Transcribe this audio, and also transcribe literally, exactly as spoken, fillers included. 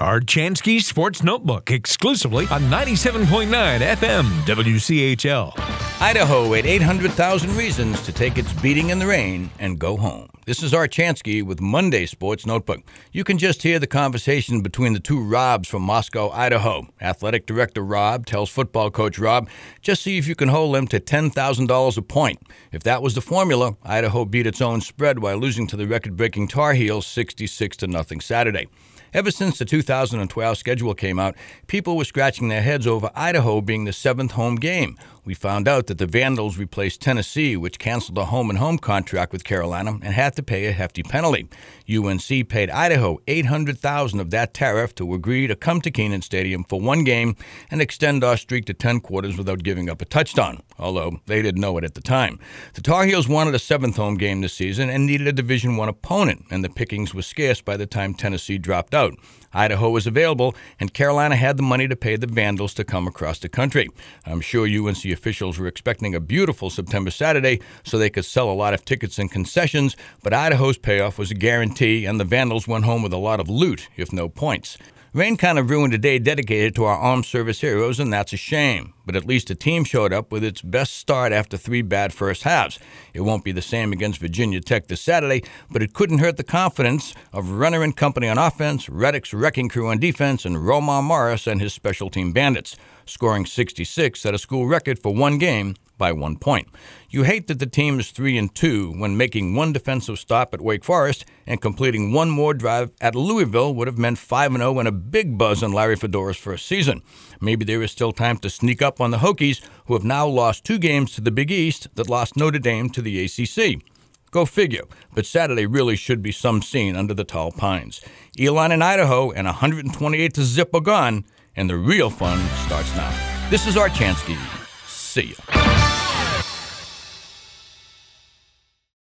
Archansky Sports Notebook, exclusively on ninety-seven point nine F M W C H L. Idaho at eight hundred thousand reasons to take its beating in the rain and go home. This is Archansky with Monday Sports Notebook. You can just hear the conversation between the two Robs from Moscow, Idaho. Athletic Director Rob tells football coach Rob, just see if you can hold them to ten thousand dollars a point. If that was the formula, Idaho beat its own spread while losing to the record-breaking Tar Heels sixty-six to nothing Saturday. Ever since the two thousand twelve schedule came out, people were scratching their heads over Idaho being the seventh home game. We found out that the Vandals replaced Tennessee, which canceled a home-and-home contract with Carolina and had to pay a hefty penalty. U N C paid Idaho eight hundred thousand dollars of that tariff to agree to come to Kenan Stadium for one game and extend our streak to ten quarters without giving up a touchdown, although they didn't know it at the time. The Tar Heels wanted a seventh home game this season and needed a Division One opponent, and the pickings were scarce by the time Tennessee dropped out. Idaho was available, and Carolina had the money to pay the Vandals to come across the country. I'm sure U N C officials were expecting a beautiful September Saturday so they could sell a lot of tickets and concessions, but Idaho's payoff was a guarantee, and the Vandals went home with a lot of loot, if no points. Rain kind of ruined a day dedicated to our armed service heroes, and that's a shame. But at least the team showed up with its best start after three bad first halves. It won't be the same against Virginia Tech this Saturday, but it couldn't hurt the confidence of Runner and company on offense, Reddick's wrecking crew on defense, and Romar Morris and his special team bandits, scoring sixty-six at a school record for one game by one point. You hate that the team is three and two when making one defensive stop at Wake Forest and completing one more drive at Louisville would have meant five and oh and a big buzz on Larry Fedora's first season. Maybe there is still time to sneak up on the Hokies, who have now lost two games to the Big East that lost Notre Dame to the A C C. Go figure, but Saturday really should be some scene under the tall pines. Elon in Idaho and one hundred twenty-eight to zip are gone, and the real fun starts now. This is Archansky. See ya.